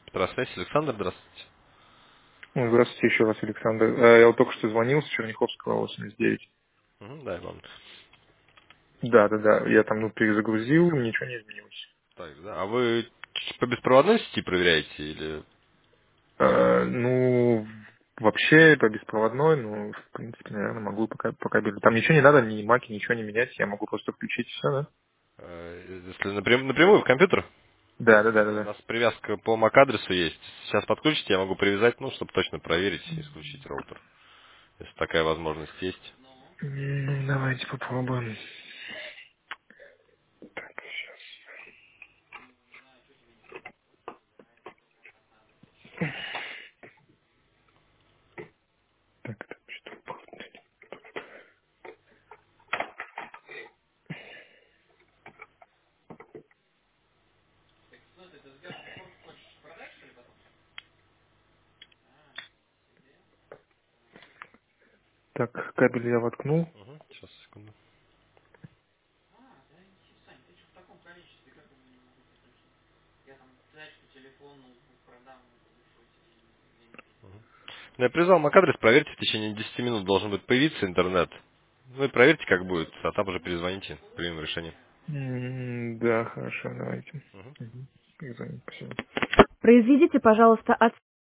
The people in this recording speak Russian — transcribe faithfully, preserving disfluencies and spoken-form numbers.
Петросвязь, Александр, здравствуйте. Ну, здравствуйте еще раз, Александр. Э, Я вот только что звонил с Черняховского восемьдесят девять. Мгм, да, Иван. Да, да, да. Я там ну, перезагрузил, ничего не изменилось. Так, да. А вы по беспроводной сети проверяете или... Э, ну, вообще по беспроводной, ну, в принципе, наверное, могу по, ка- по кабелю. Там ничего не надо, ни маки, ничего не менять. Я могу просто включить все, да? э, Если напрям- напрямую в компьютер? Да, да, да, да. У да. нас привязка по MAC-адресу есть. Сейчас подключите, я могу привязать, ну, чтобы точно проверить и исключить роутер. Если такая возможность есть. Ну, давайте попробуем. Так, сейчас. Так, так, что? Так, кабель я воткнул. Угу, сейчас, секунду. Ну, я привязал MAC-адрес, проверьте, в течение десяти минут должен будет появиться интернет. Ну и проверьте, как будет, а там уже перезвоните, примем решение. М, Да, хорошо, давайте. Мгм. Мгм. Спасибо. Произведите, пожалуйста, от